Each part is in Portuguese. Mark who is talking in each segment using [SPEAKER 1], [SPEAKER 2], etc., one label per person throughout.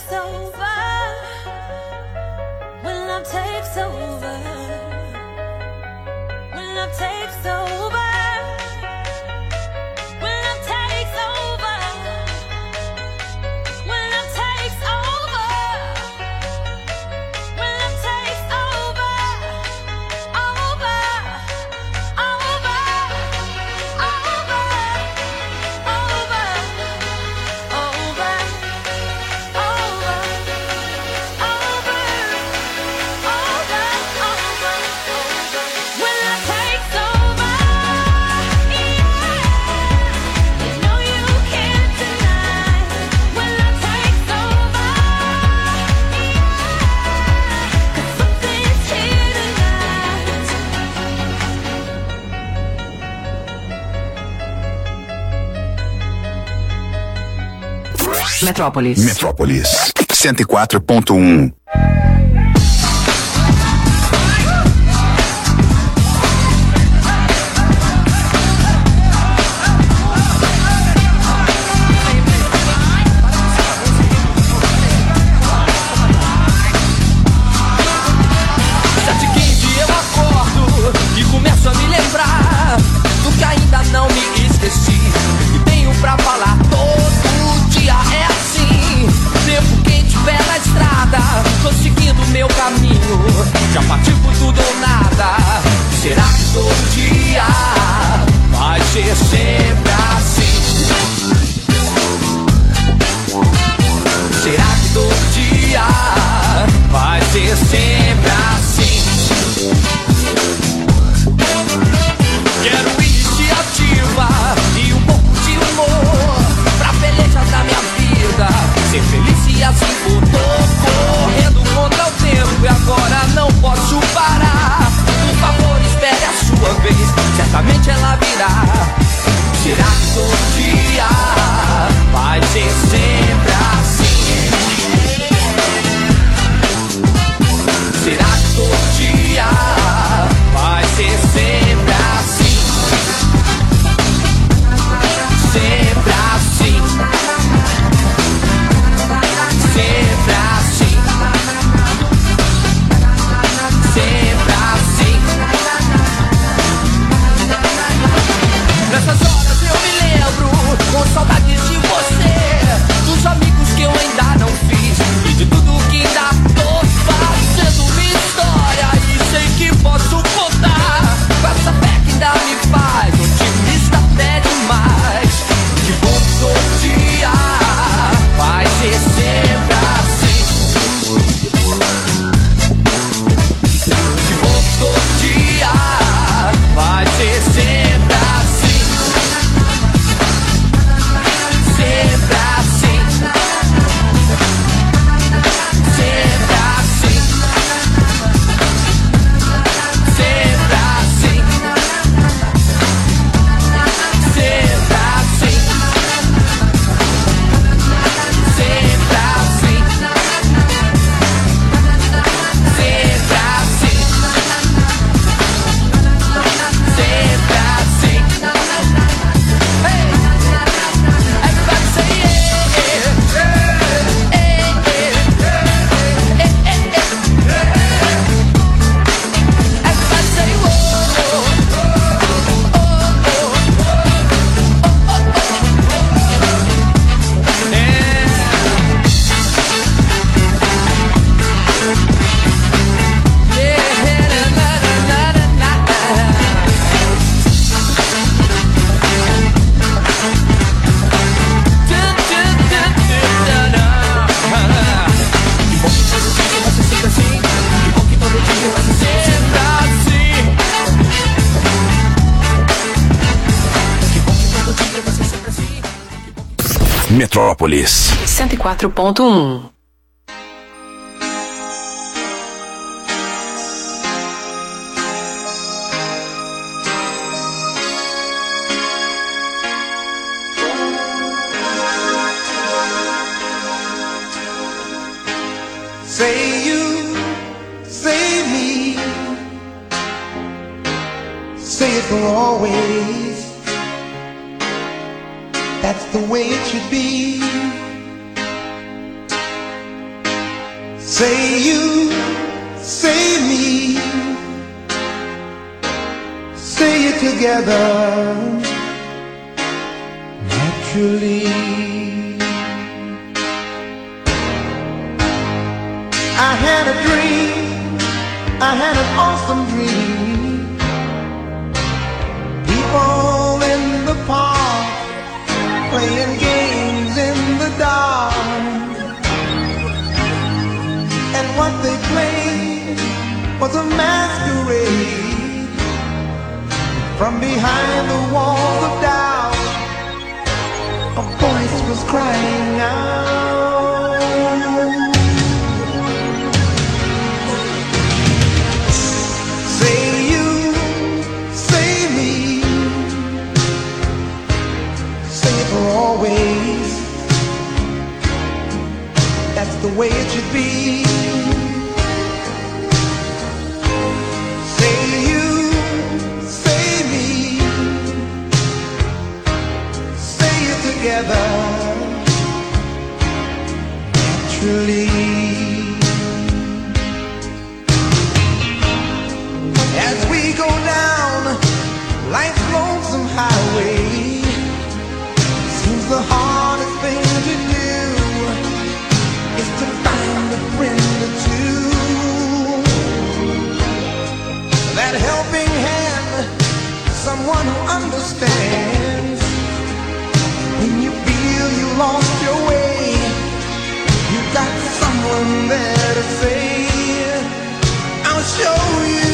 [SPEAKER 1] takes over, when love takes over, when love takes over.
[SPEAKER 2] Metrópolis
[SPEAKER 3] 104.1.
[SPEAKER 4] Já partiu por tudo ou nada. Será que todo dia vai ser sempre assim? Será que todo dia vai ser sempre assim? Quero iniciativa e um pouco de humor pra peleja da minha vida. Ser feliz e assim for. Tô correndo contra o tempo e agora não posso parar. Por favor, espere a sua vez, certamente ela virá. Será que todo dia vai ser sempre assim? Será que todo dia vai ser sempre assim? Sempre assim. Sempre assim. Sempre assim. Nessas horas eu me lembro com saudades de você, dos amigos que eu ainda não fiz e de tudo que ainda tô fazendo minha história e sei que posso contar com essa fé que ainda me faz otimista até demais. Que bom que todo dia vai ser sempre assim. Que bom que todo dia vai ser sempre assim. Sempre assim. Sempre assim. Sempre assim. Sempre assim. Sempre assim. Sempre assim. Sempre assim. Hey! Everybody say yeah, yeah, everybody say whoa,
[SPEAKER 3] Metrópolis
[SPEAKER 2] 104.1.
[SPEAKER 5] Say you, say me, say it for always. That's the way it should be. Say you, say me, say it together naturally. I had a dream, I had an awesome dream. People in the park playing games in the dark, and what they played was a masquerade. From behind the walls of doubt, a voice was crying out. Say you, say me, say it for always. That's the way it should be. Say you, say me, say it together naturally. As we go down life's lonesome highway, seems the hardest thing to do is to find a friend or two. That helping hand, someone who understands. When you feel you lost your way, you got someone there to say, I'll show you.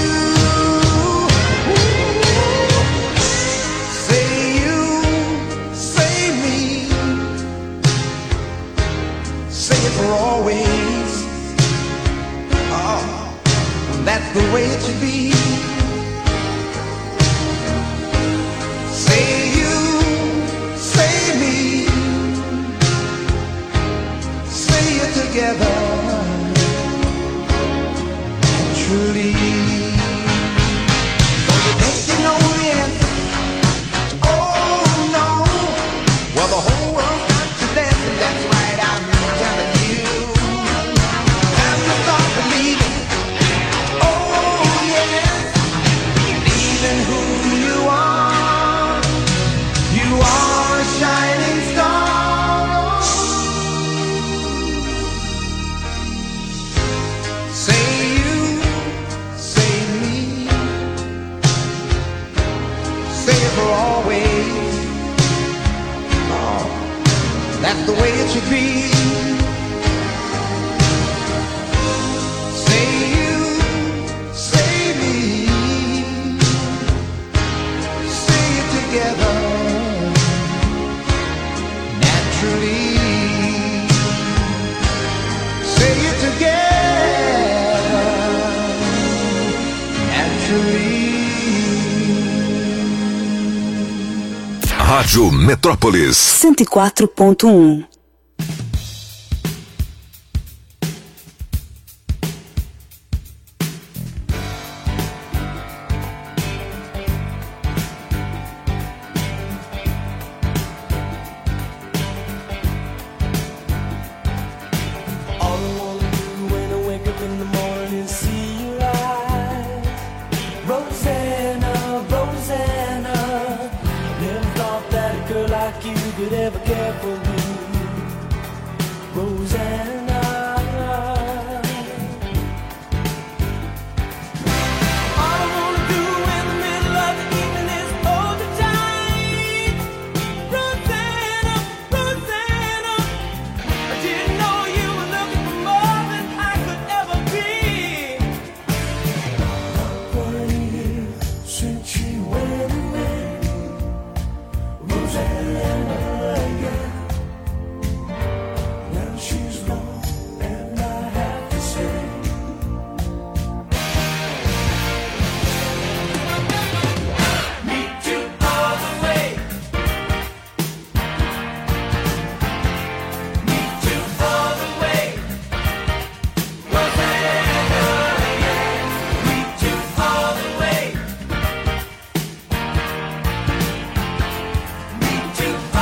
[SPEAKER 5] Say you, say me, say it for always. Oh, that's the way it should be. Say you, say me, say it together naturally. So you think you know the answer? Oh no. Well, the whole world's got you dancing. That's right, I'm telling you. Time to start believing. Oh yes, believe in who you are. You are a shining star. Say you, say me, say it for always. Oh, that's the way it should be. Say you, say me, say it together naturally. Say it together naturally.
[SPEAKER 3] Rádio Metrópolis.
[SPEAKER 6] 104.1.
[SPEAKER 7] All I wanna do when I wake up in the morning is see your eyes. Rosanna, Rosanna, never thought that a girl like you could ever care for me. Rosanna, all I wanna do in the middle of the evening is hold you tight. Rosanna, Rosanna, I didn't know you were looking for more than I could ever be. For a year since she went away, Rosanna, yeah. Now she's gone, and I have to say, meet you all the way. Meet you all the way. Rosanna, yeah. Meet you all the way. Meet you all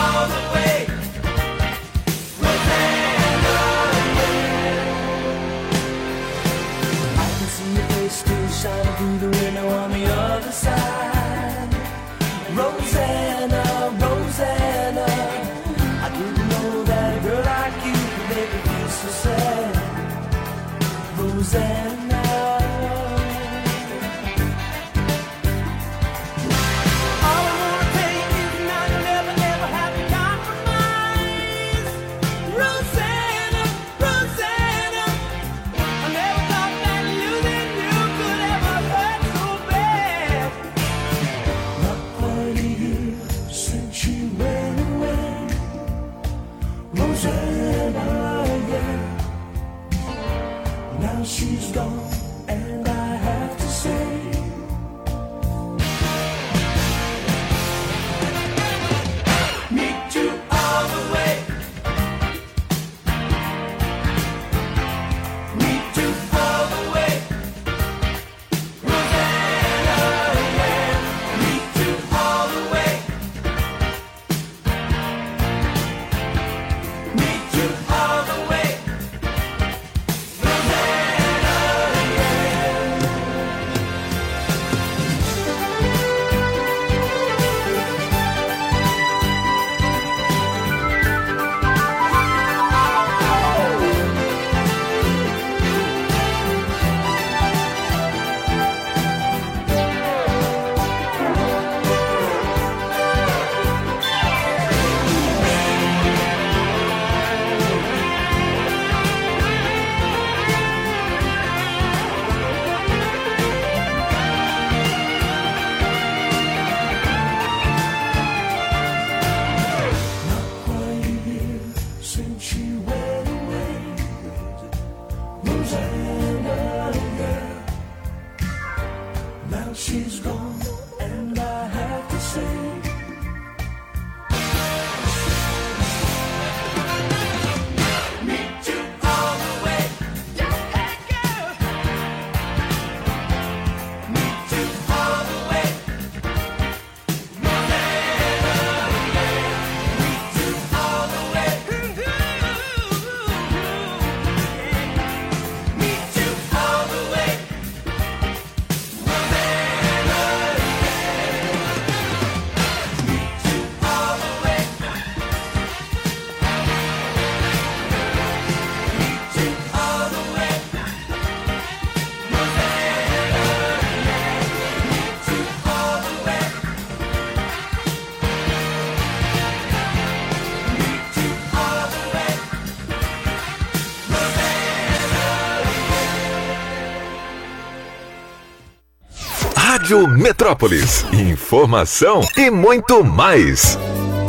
[SPEAKER 3] Rádio Metrópolis. Informação e muito mais.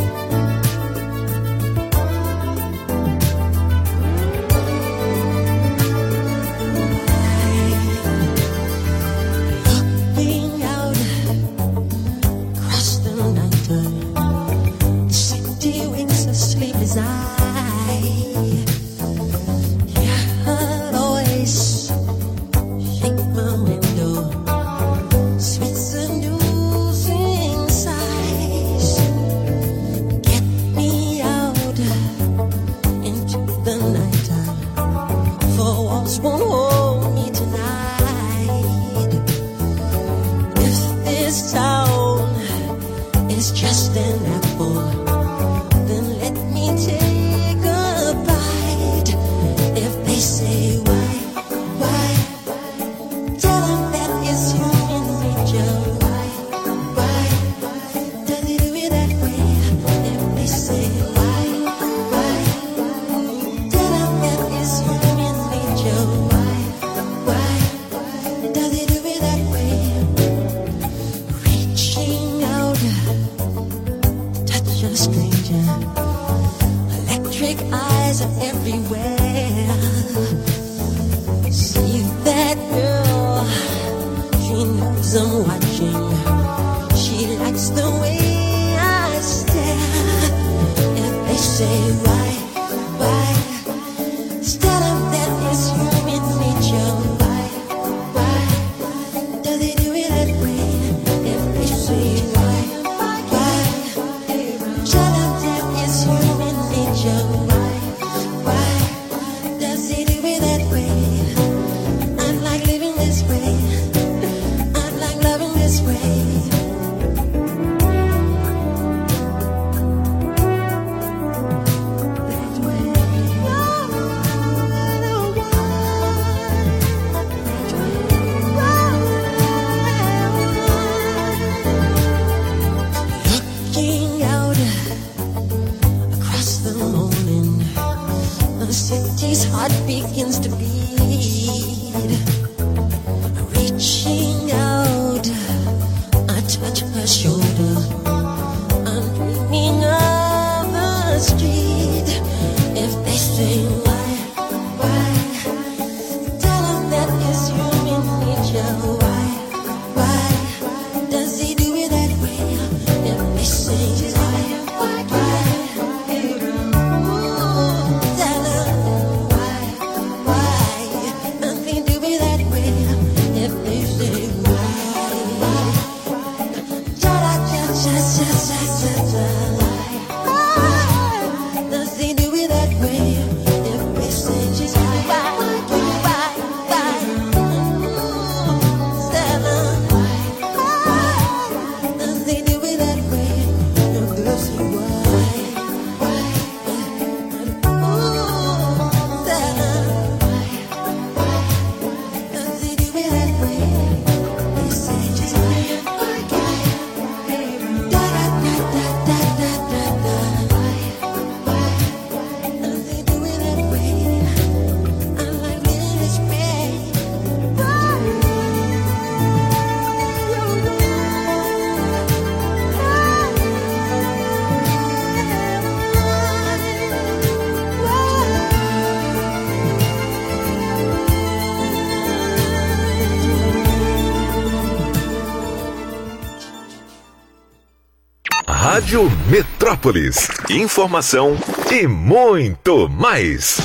[SPEAKER 3] Rádio Metrópolis. Informação e muito mais.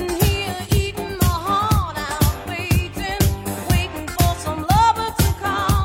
[SPEAKER 1] Waiting for some lover to come.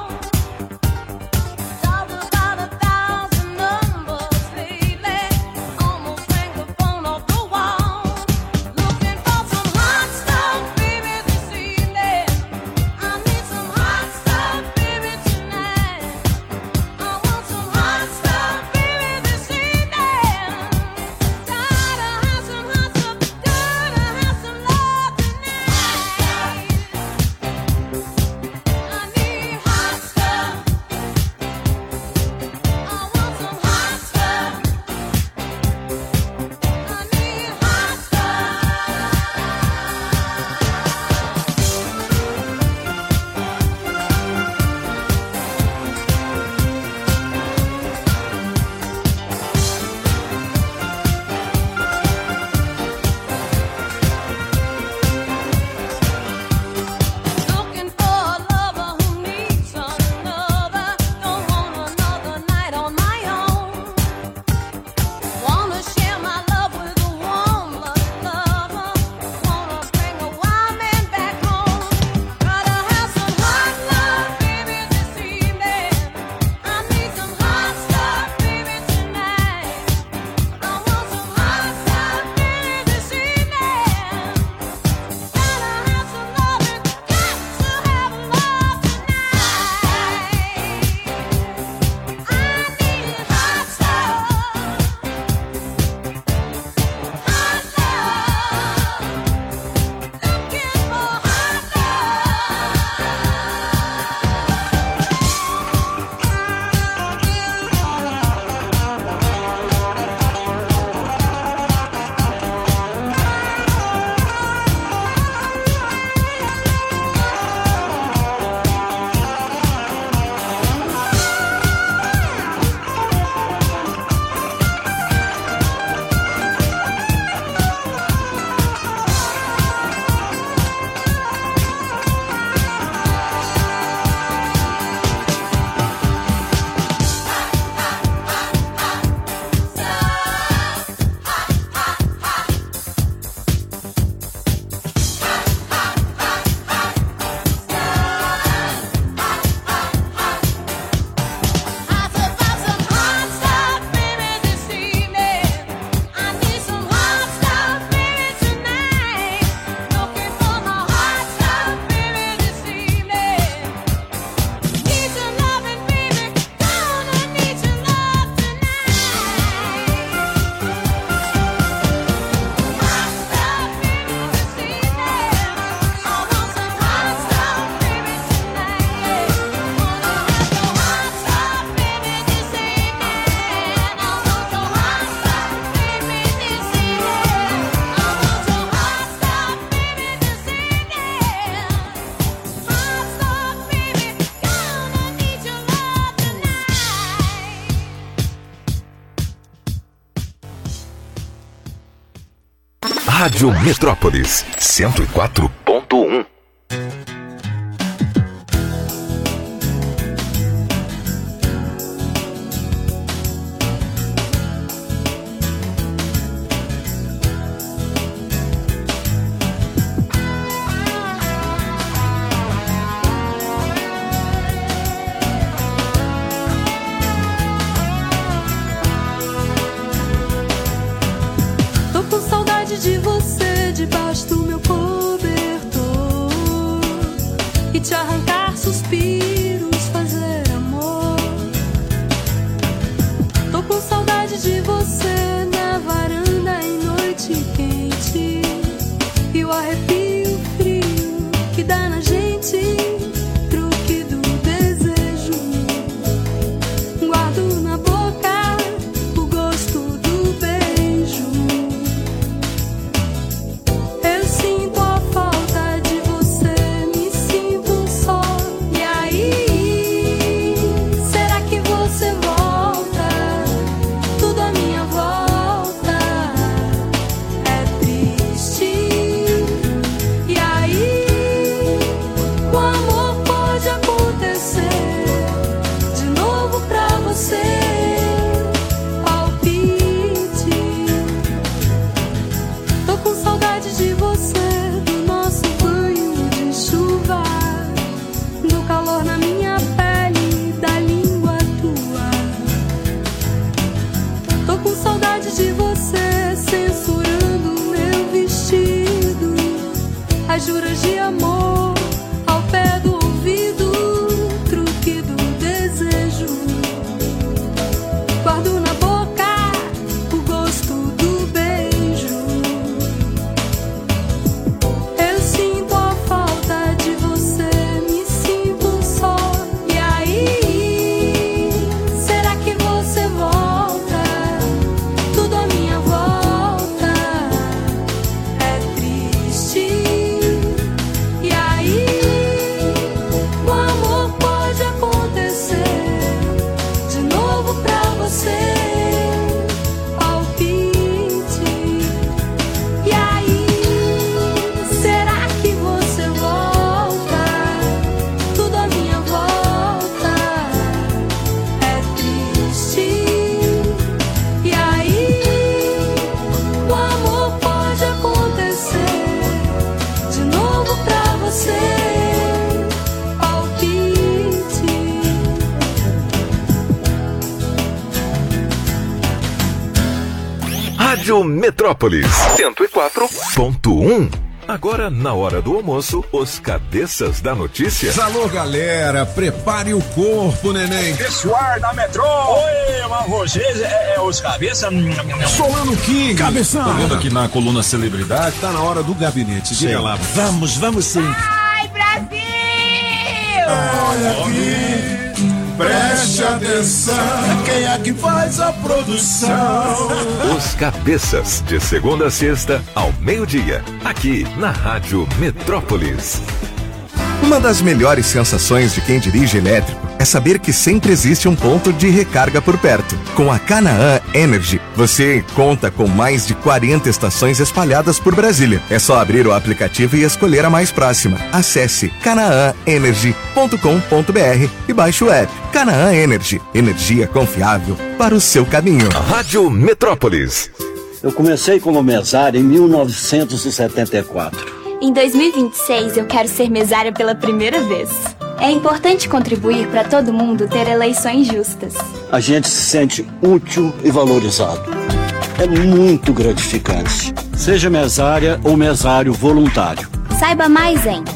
[SPEAKER 3] Rádio Metrópolis 104.1.
[SPEAKER 1] De você debaixo do meu cobertor e te arrancar suspiros, fazer amor. Tô com saudade de você na varanda em noite quente e o arrepio frio que dá na gente, truque do desejo. Guardo na boca o gosto do beijo. As juras de amor ao pé do ouvido, truque do desejo. Guardo na boca o gosto do beijo. Eu sinto a falta de você, me sinto só. E aí, será que você volta? Tudo à minha volta é triste.
[SPEAKER 3] Rádio Metrópolis 104.1. Agora, na hora do almoço, os cabeças da notícia.
[SPEAKER 8] Alô, galera, prepare o corpo, neném.
[SPEAKER 9] Pessoal da Metrô. Oi, mas vocês os cabeças.
[SPEAKER 8] Solano King.
[SPEAKER 10] Cabeção. Tô vendo aqui na coluna Celebridade.
[SPEAKER 8] Tá na hora do gabinete, diga lá.
[SPEAKER 10] Vamos sim.
[SPEAKER 11] Ai, Brasil!
[SPEAKER 8] Olha aqui. Preste atenção, quem é que faz a produção?
[SPEAKER 3] Os cabeças, de segunda a sexta, ao meio-dia, aqui na Rádio Metrópolis.
[SPEAKER 12] Uma das melhores sensações de quem dirige elétrico é saber que sempre existe um ponto de recarga por perto. Com a Canaã Energy, você conta com mais de 40 estações espalhadas por Brasília. É só abrir o aplicativo e escolher a mais próxima. Acesse canaanenergy.com.br e baixe o app. Canaã Energy, energia confiável para o seu caminho.
[SPEAKER 3] Rádio Metrópolis.
[SPEAKER 13] Eu comecei como mesário em 1974.
[SPEAKER 14] Em 2026, eu quero ser mesária pela primeira vez. É importante contribuir para todo mundo ter eleições justas.
[SPEAKER 13] A gente se sente útil e valorizado. É muito gratificante. Seja mesária ou mesário voluntário.
[SPEAKER 14] Saiba mais em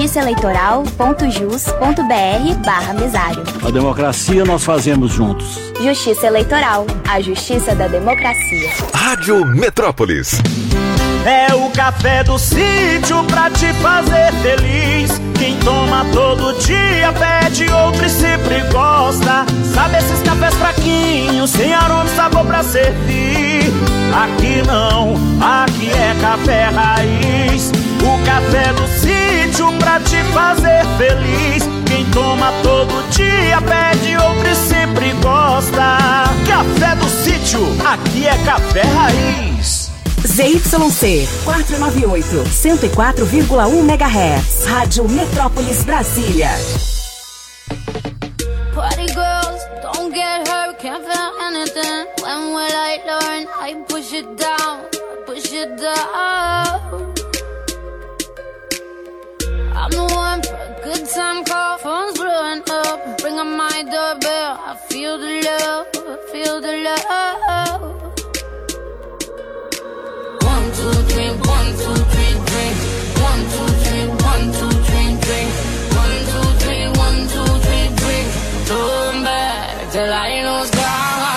[SPEAKER 14] justiçaeleitoral.jus.br/mesário.
[SPEAKER 13] A democracia nós fazemos juntos.
[SPEAKER 14] Justiça Eleitoral, a justiça da democracia.
[SPEAKER 3] Rádio Metrópolis.
[SPEAKER 15] É o café do sítio pra te fazer feliz. Quem toma todo dia pede outro e sempre gosta. Sabe esses cafés fraquinhos, sem aroma e sabor pra servir? Aqui não, aqui é café raiz. O café do sítio pra te fazer feliz. Quem toma todo dia pede outro e sempre gosta. Café do sítio, aqui é café raiz.
[SPEAKER 16] ZYC 498, 104,1 MHz. Rádio Metrópolis Brasília.
[SPEAKER 17] Party girls, don't get hurt, can't feel anything. When will I learn? I push it down, push it down. I'm the one for a good time call, phone's blowing up. Bring on my doorbell, I feel the love, feel the love. 1, 2, 3, 1, 2, 3, drink. 1, 2, 3, 1, 2, 3, drink. 1, 2, 3, 1, 2, 3, drink. Turn back till I know it's gone.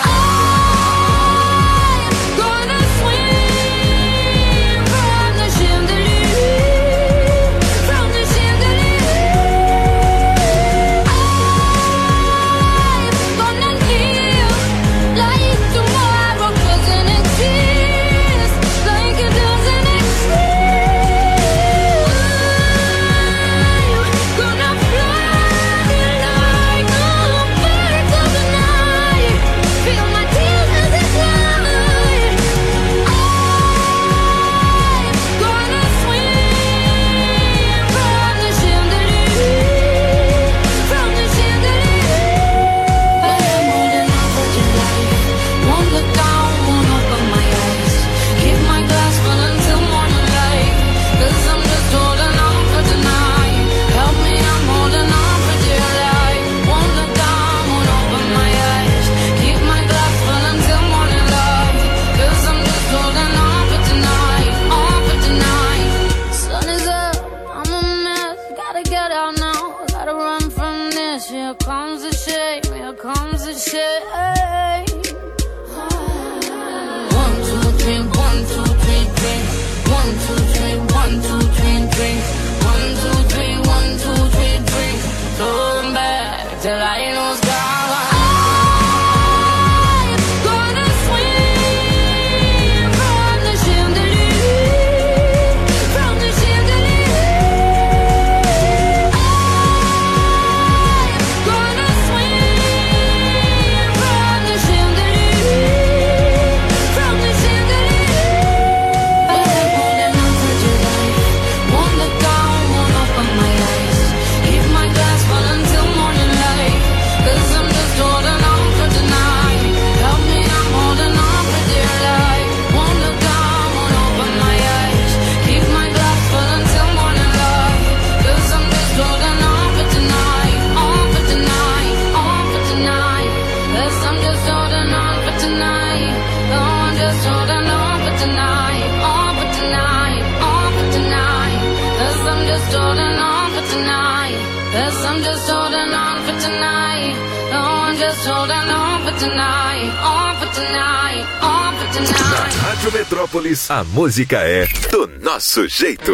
[SPEAKER 3] Na Rádio Metrópolis, a música é do nosso jeito.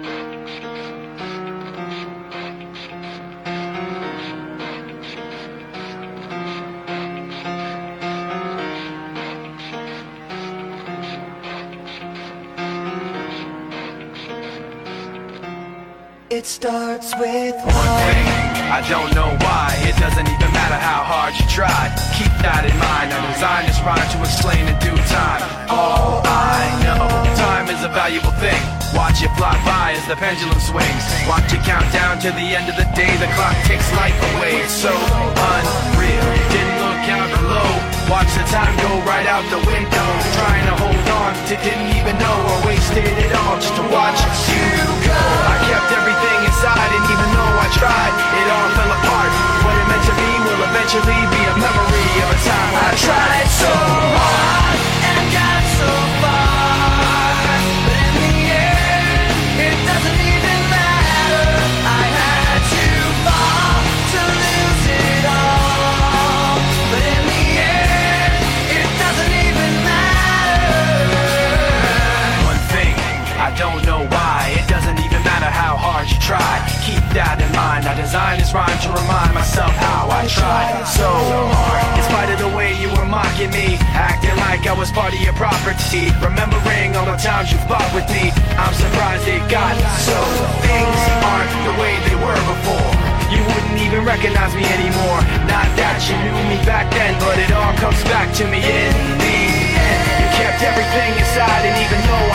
[SPEAKER 7] It starts with one thing. I don't know why. It doesn't even matter how hard you try. Keep that in mind. I designed this rhyme to explain in due time. All I know, time is a valuable thing. Watch it fly by as the pendulum swings. Watch it count down to the end of the day. The clock takes life away. It's so unreal. Didn't look out below. Watch the time go right out the window. Trying to hold on to didn't even know or wasted it all just to watch you go. I kept everything inside and even though I tried, it all fell apart. What it meant to be will eventually be a memory of a time I tried so hard and got so far. But in the end, it doesn't even matter. I had to fall to lose it all. But in the end, it doesn't even matter. One thing, I don't know why. It doesn't even matter how hard you try. Keep that in mind. I designed this rhyme to remind myself how I tried so hard. In spite of the way you were mocking me, acting like I was part of your property, remembering all the times you fought with me, I'm surprised it got so. Things aren't the way they were before. You wouldn't even recognize me anymore. Not that you knew me back then, but it all comes back to me in the end. You kept everything inside, and even though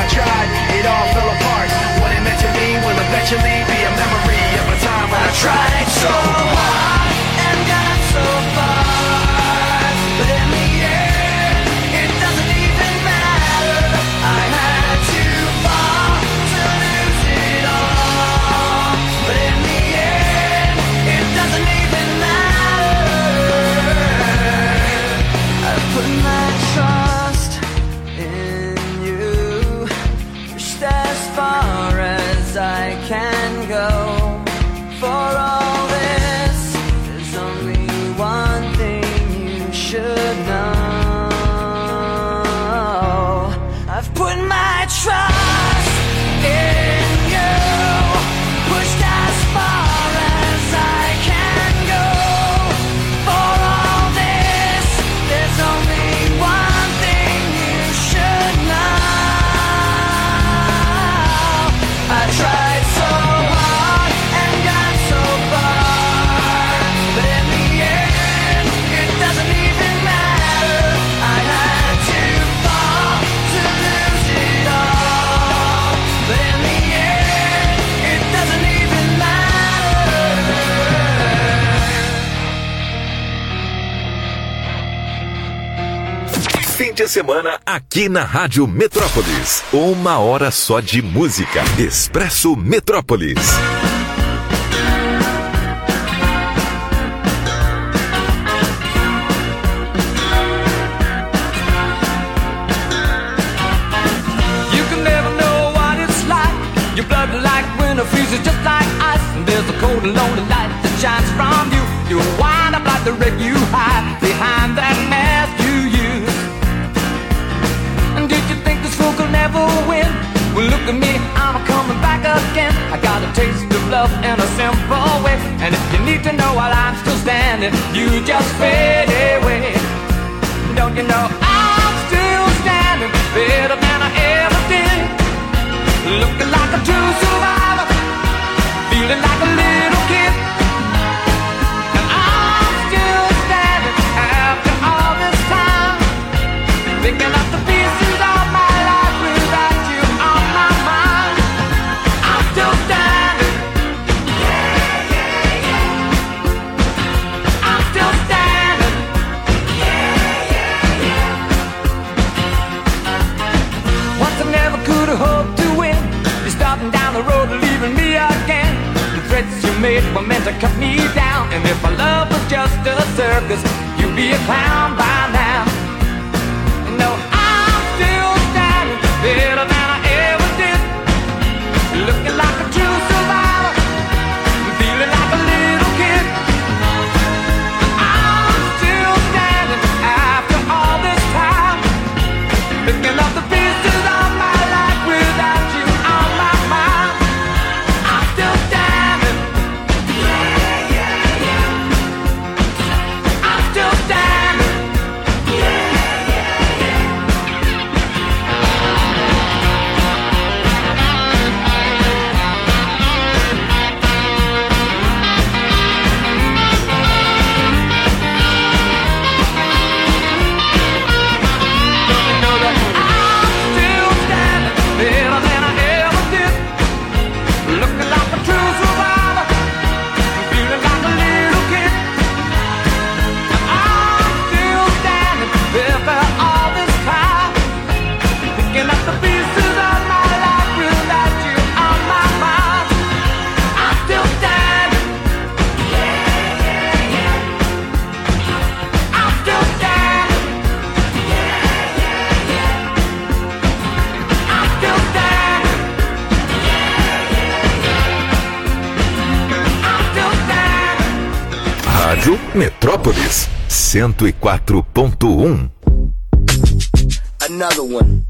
[SPEAKER 3] durante a semana aqui na Rádio Metrópolis. 1 hora só de música. Expresso Metrópolis.
[SPEAKER 4] Freezes just like ice, and there's a cold and lonely light that shines from you. You wind up like the wreck you hide behind that mask you use. And did you think this fool could never win? Well, look at me, I'm coming back again. I got a taste of love in a simple way, and if you need to know while I'm still standing, you just fade away. Don't you know I'm still standing better than I ever did, looking like a true survivor, feeling like a little kid. And I'm still standing after all this time, picking up the pieces of my life without you on my mind. I'm still standing. Yeah, yeah, yeah. I'm still standing. Yeah, yeah, yeah. Once I never could have hoped to win. You're starting down the road, leaving me again. The threats you made were meant to cut me down. And if our love was just a circus, you'd be a clown by now. No, I'm still standing better than I ever did, looking like a true survivor, feeling like a little kid. I'm still standing after all this time, picking up the pieces of my life without you on my mind. I'm still standing. Yeah, yeah, yeah. I'm still standing. Yeah, yeah, yeah. You know that I'm still standing better than I ever did, looking like a true survivor, feeling like a little kid. I'm still standing after all this time, picking up the pieces of my life without you on my mind. I'm still standing. Yeah, yeah, yeah. I'm still standing. Yeah, yeah, yeah. I'm still standing.
[SPEAKER 3] Rádio Metrópolis 104.1.
[SPEAKER 5] Another one.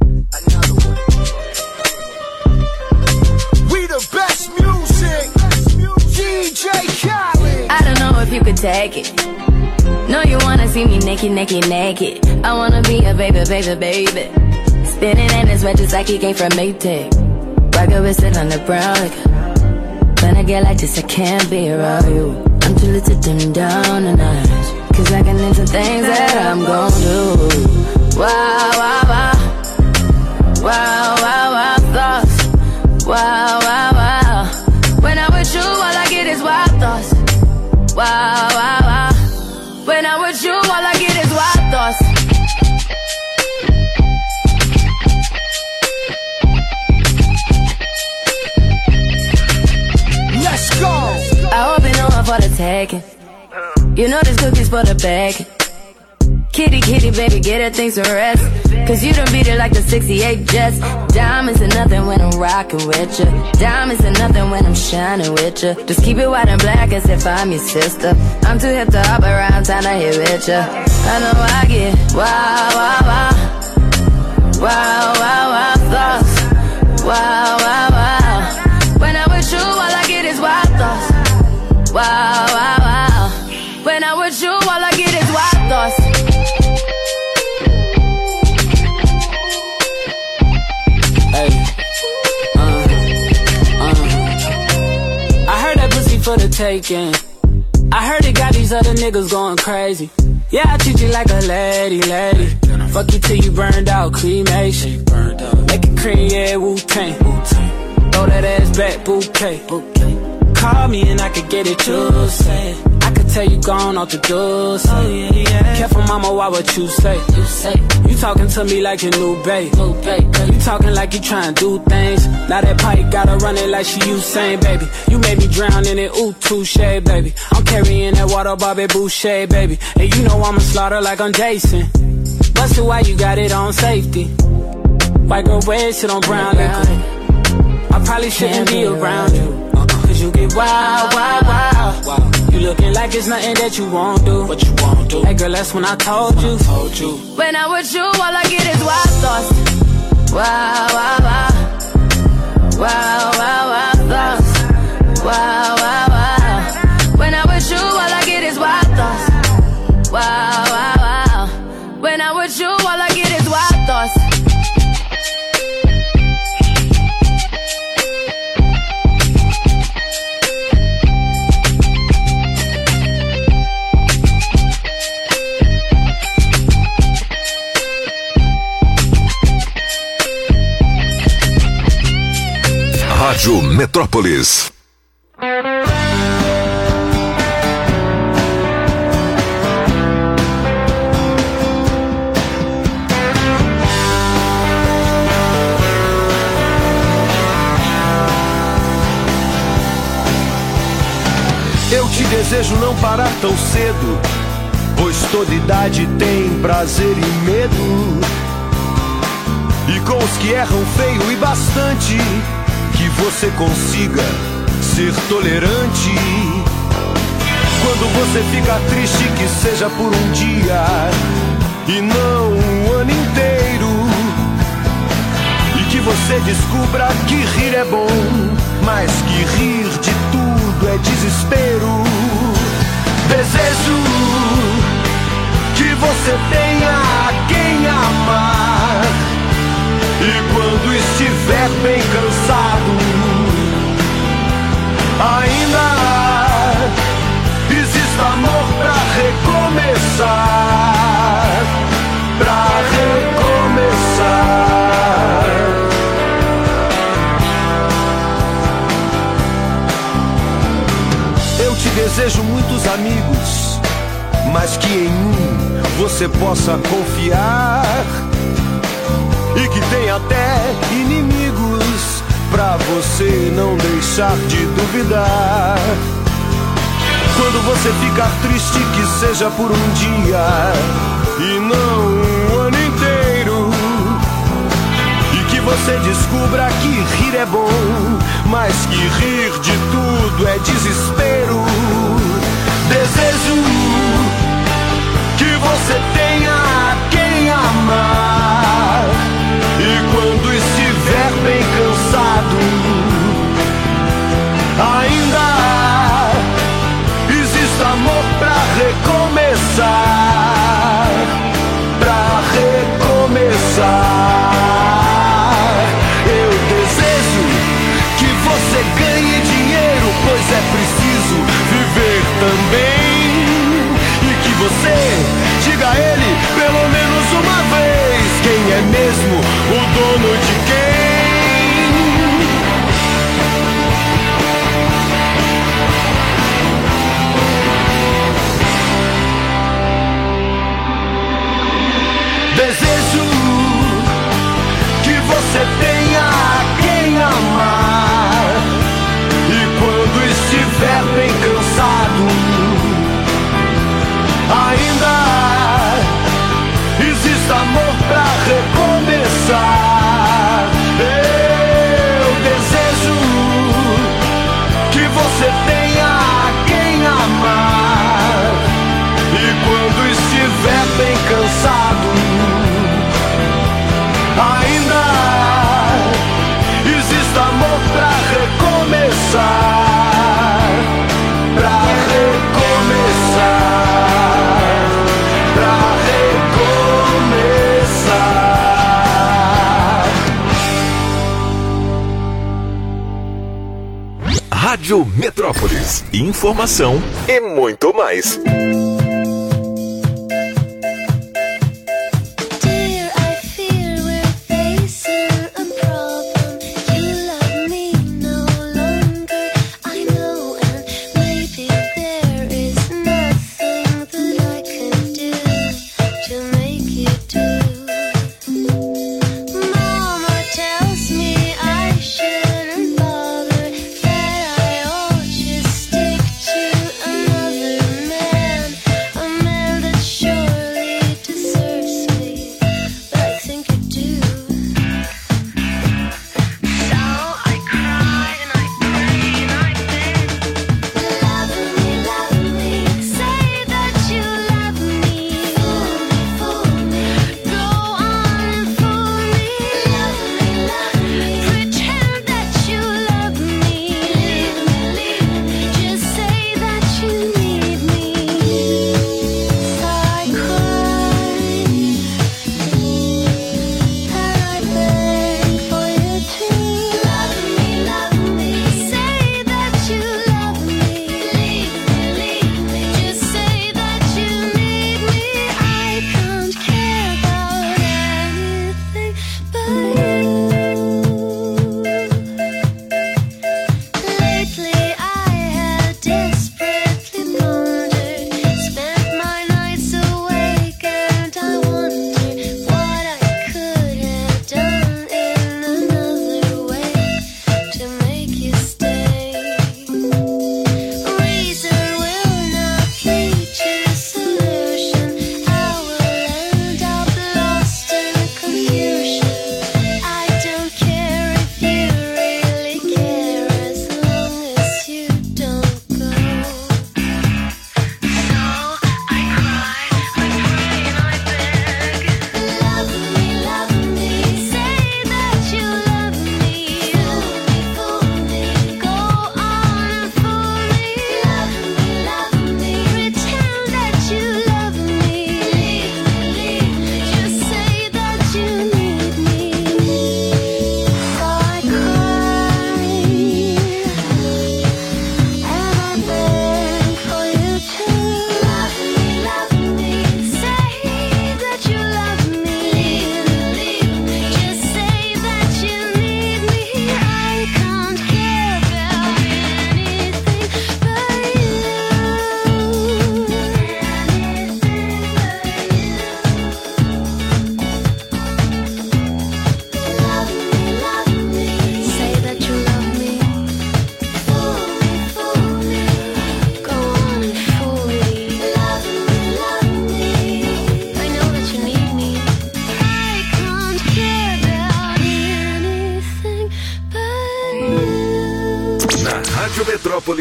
[SPEAKER 5] We the best music. DJ Khaled.
[SPEAKER 18] I don't know if you could take it. No, you wanna see me naked, naked, naked. I wanna be a baby, baby, baby. Spinning in his red just like he came from Maytag. Rocket with it on the brown liquor. When I get like this, I can't be around you. I'm too little to dim down a notch, 'cause I can into things that I'm gon' do. Wow, wow, wow. Wow, wow, wow, thoughts. Wow, wow, wow. When I'm with you, all I get is wild thoughts. Wow, wow, wow. When I'm with you, all I get is wild thoughts.
[SPEAKER 5] Let's go.
[SPEAKER 18] I hope you know I'm for the taking. You know this cookie's for the bag. Kitty, kitty, baby, get her things to rest. 'Cause you done beat it like the 68 Jets. Diamonds are nothing when I'm rockin' with you. Diamonds are nothing when I'm shining with you. Just keep it white and black as if I'm your sister. I'm too hip to hop around, time to hit with you. I know I get wow, wow, wow. Wow, wow, wow, thoughts. Wow, wow, wow. When I'm with you, all I get is wild thoughts. Wow, wow, wow. When I'm with you, all I get is wild thoughts.
[SPEAKER 19] Hey, I heard that pussy for the taking. I heard it got these other niggas going crazy. Yeah, I treat you like a lady, lady. Fuck you till you burned out, cremation. Make it cream, yeah, Wu-Tang. Throw that ass back, bouquet. Call me and I could get it, you say. I could tell you gone off the door. Careful, mama, why what you say? You talking to me like your new babe. You talking like you trying to do things. Now that pipe gotta run it like she Usain, baby. You made me drown in it, ooh, touche, baby. I'm carrying that water, Bobby Boucher, baby. And you know I'ma slaughter like I'm Jason. Busted, why you got it on safety? White girl red shit on brown liquor. I probably shouldn't be around you, cause you get wild, wild, wild. You looking like it's nothing that you won't do. What you won't do? Hey girl, that's when I told you.
[SPEAKER 18] When I'm with you, all I get is wild thoughts. Wow, wow, wow. Wow, wow, wow thoughts. Wow, wow, wow. When I'm with you, all I get is wild thoughts. Wow, wow, wow. When I'm with you, all I get is wild thoughts.
[SPEAKER 3] Rádio Metrópolis.
[SPEAKER 20] Eu te desejo não parar tão cedo, pois toda idade tem prazer e medo. E com os que erram feio e bastante, que você consiga ser tolerante. Quando você ficar triste, que seja por um dia e não um ano inteiro. E que você descubra que rir é bom, mas que rir de tudo é desespero. Desejo que você tenha quem amar, e quando estiver bem cansado, ainda existe amor pra recomeçar, pra recomeçar. Eu te desejo muitos amigos, mas que em um você possa confiar, e que tem até inimigos pra você não deixar de duvidar. Quando você ficar triste, que seja por um dia e não um ano inteiro. E que você descubra que rir é bom, mas que rir de tudo é desespero. Desejo que você tenha quem amar, e quando estiver bem cansado, ainda existe amor pra recomeçar, pra recomeçar. Eu desejo que você ganhe dinheiro, pois é preciso viver também. E que você diga a ele pelo menos uma vez quem é mesmo o dono de quem. Desejo que você tenha quem amar, e quando estiver bem cansado, ainda existe amor pra recomeçar. Eu desejo que você tenha quem amar, e quando estiver bem cansado, ainda existe amor pra recomeçar, pra recomeçar, pra recomeçar.
[SPEAKER 3] Rádio Metrópolis. Informação e muito mais.
[SPEAKER 1] There is no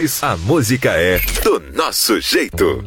[SPEAKER 3] Metrópolis, a música é do nosso jeito.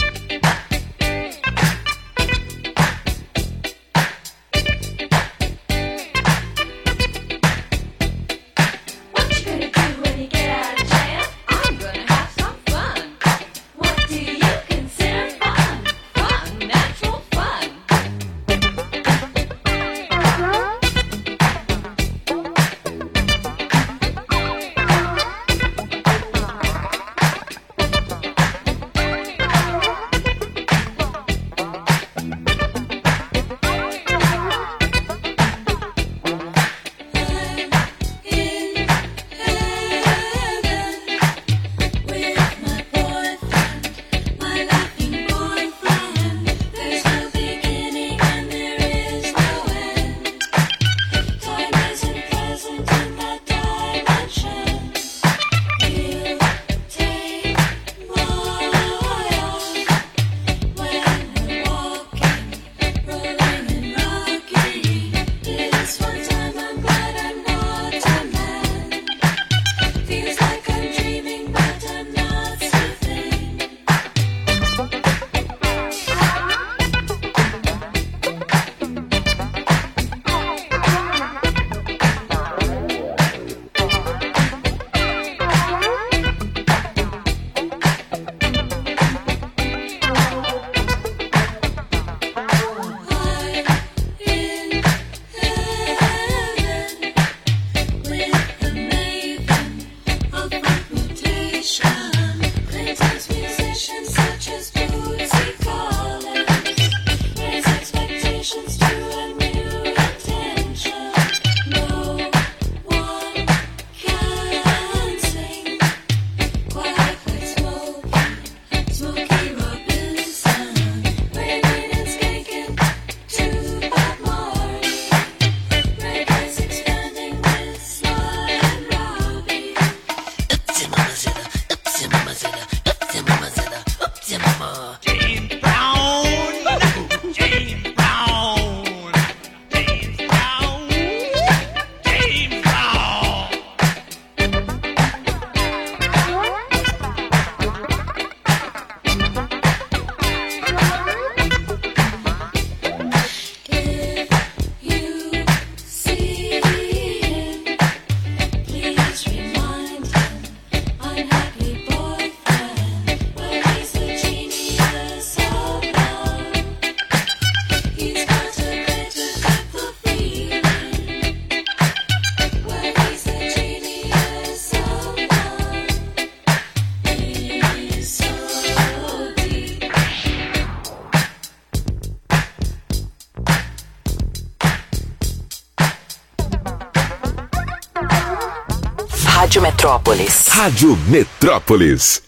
[SPEAKER 2] Rádio Metrópolis.
[SPEAKER 3] Rádio Metrópolis.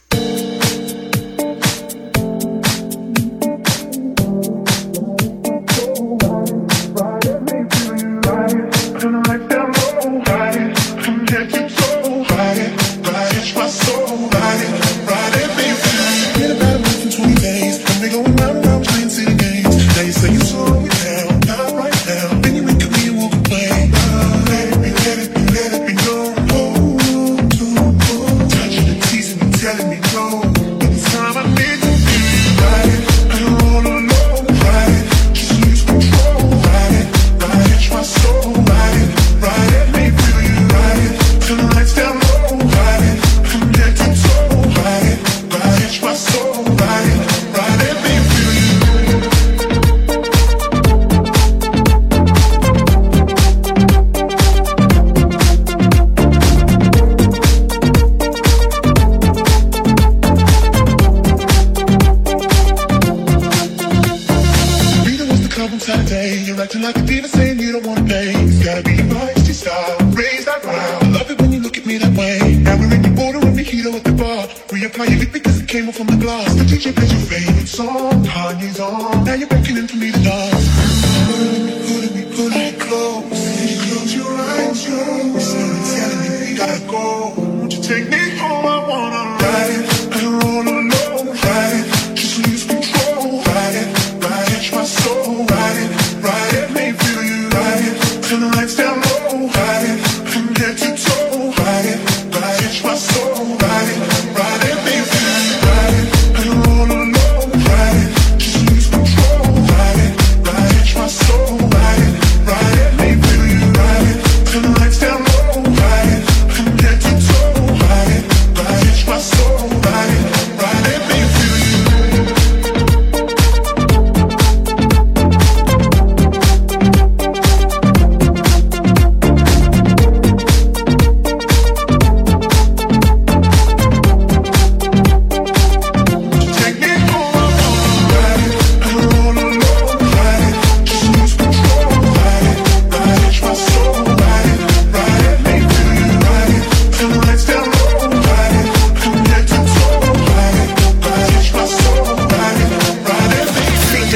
[SPEAKER 8] Ride it, from head to toe, ride it, catch my soul, ride it,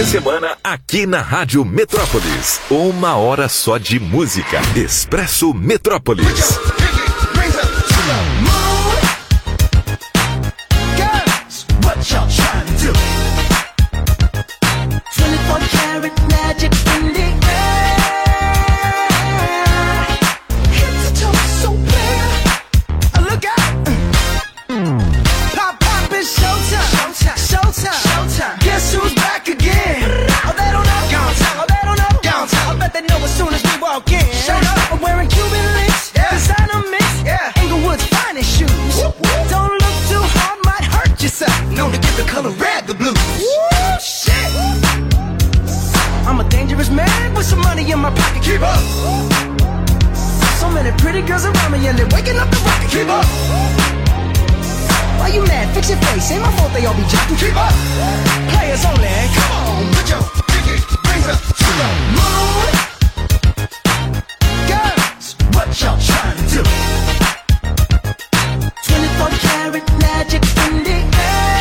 [SPEAKER 3] semana aqui na Rádio Metrópolis. 1 hora só de música. Expresso Metrópolis.
[SPEAKER 5] I'm a dangerous man with some money in my pocket. Keep up. So many pretty girls around me and they're waking up the rocket. Keep up. Why you mad? Fix your face. Ain't my fault they all be jocking. Keep up. Players only. Come on, put your pinky rings up to the moon. Girls, what y'all trying to do? 24 karat magic in the air.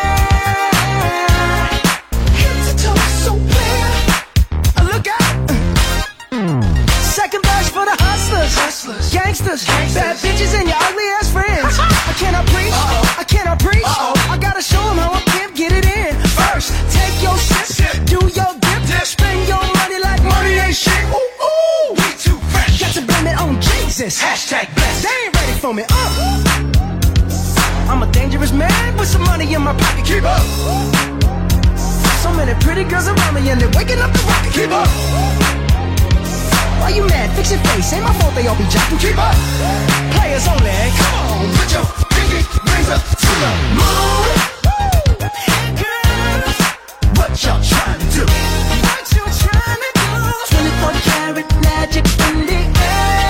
[SPEAKER 5] Head to toe so clear. Look out. Second verse for the hustlers, gangsters, bad bitches and your ugly ass friends. I cannot preach, I cannot preach. I gotta show them how a pimp get it in. First, take your sip, do your dip, spend your money like money ain't shit. Ooh, ooh, we too fresh. Got to blame it on Jesus. Hashtag blessed. They ain't ready for me. I'm a dangerous man with some money in my pocket. Keep up. So many pretty girls around me and they're waking up the rocket. Keep up. Why you mad? Fix your face. Ain't my fault they all be jocking. Keep up. Players only. Come on, put your pinky rings up to the moon. Girls, what y'all trying to do? What you trying to do? 24 karat magic in the air.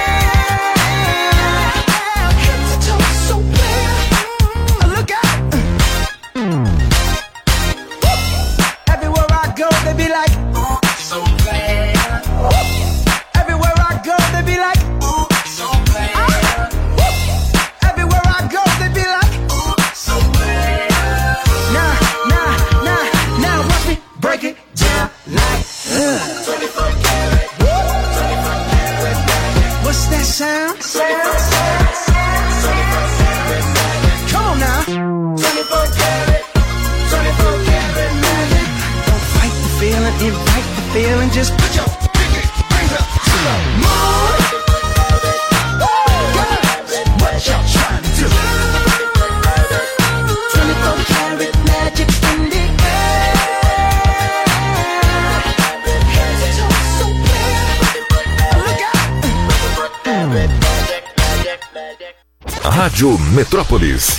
[SPEAKER 5] Head to toe so clear. Look out. Everywhere I go, they be like, ooh, so clear. Everywhere I go, they be like, ooh, so clear. Everywhere I go, they be like, ooh, so clear. Now, watch me break it down like 24 karat. 24 karat. What's that sound? Come on now. 24 karat. 24 karat magic. Don't fight the feeling, invite the feeling. Just put your pinky rings up to the moon. Girls, what y'all trying to do? 24 karat magic in the air. Head to toe so clear. Look out.
[SPEAKER 3] Rádio Metrópolis.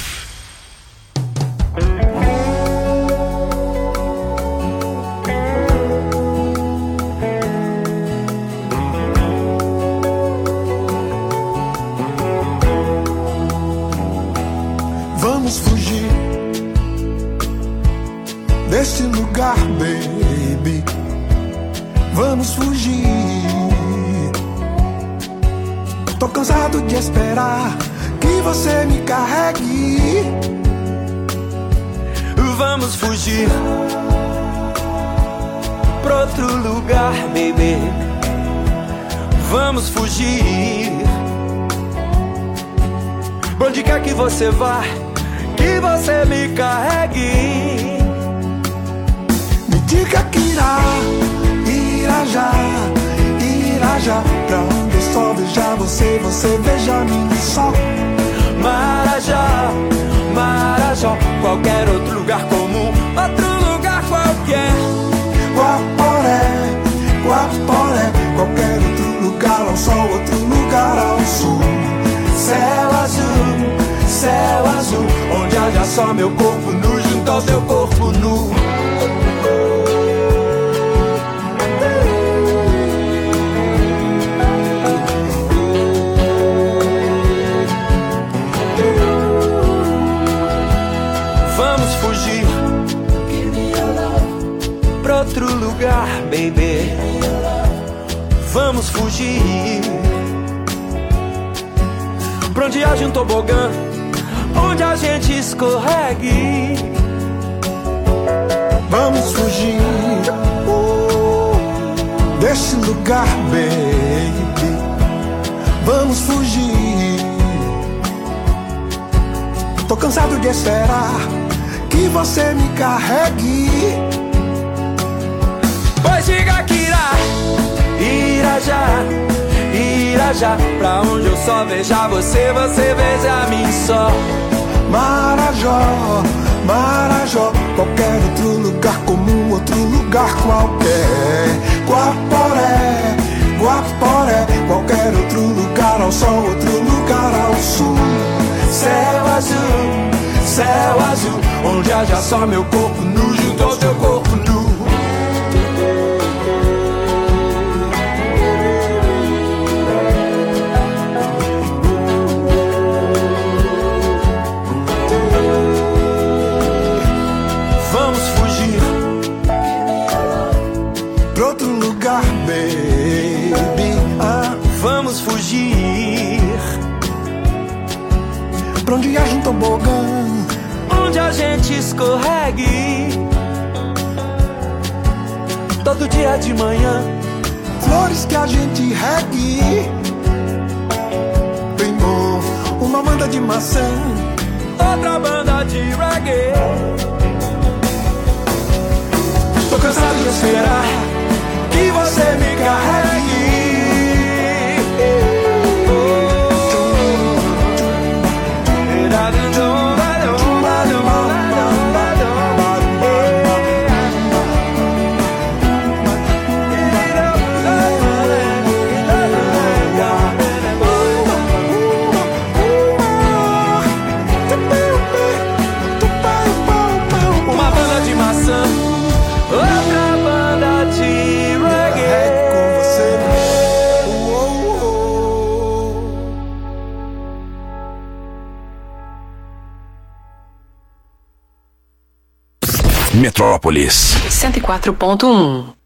[SPEAKER 8] Vamos fugir desse lugar, baby. Vamos fugir. Tô cansado de esperar que você me carregue.
[SPEAKER 20] Vamos fugir pra outro lugar, baby. Vamos fugir. Pra onde quer que você vá, que você me carregue.
[SPEAKER 8] Me diga que irá já pra onde eu só veja você, você veja mim só.
[SPEAKER 20] Marajá, Marajó, qualquer outro lugar comum, outro lugar qualquer.
[SPEAKER 8] Guaporé, Guaporé, qualquer outro lugar ao sol, outro lugar ao sul.
[SPEAKER 20] Céu azul, onde haja só meu corpo nu junto ao teu corpo nu. Vamos fugir pra outro lugar, baby. Vamos fugir pra onde haja um tobogã, onde a gente escorregue.
[SPEAKER 8] Vamos fugir desse lugar, baby. Vamos fugir. Tô cansado de esperar que você me carregue.
[SPEAKER 4] Pois diga que irá já pra onde eu só veja você, você veja mim só.
[SPEAKER 8] Marajó, Marajó, qualquer outro lugar comum, outro lugar qualquer. Guaporé, Guaporé, qualquer outro lugar ao sol, outro lugar ao sul. Céu azul, onde haja só meu corpo nu junto ao teu corpo nu. Vamos fugir pra outro lugar, baby.
[SPEAKER 4] Vamos fugir
[SPEAKER 8] pra onde haja um tobogã,
[SPEAKER 4] onde a gente escorregue. Todo dia de manhã,
[SPEAKER 8] flores que a gente regue. Bem bom, uma banda de maçã,
[SPEAKER 4] outra banda de reggae.
[SPEAKER 8] Tô cansado de esperar que você me carregue.
[SPEAKER 4] Uma banda de maçã, outra banda de reggae.
[SPEAKER 8] Com você.
[SPEAKER 3] Metrópolis
[SPEAKER 2] 104.1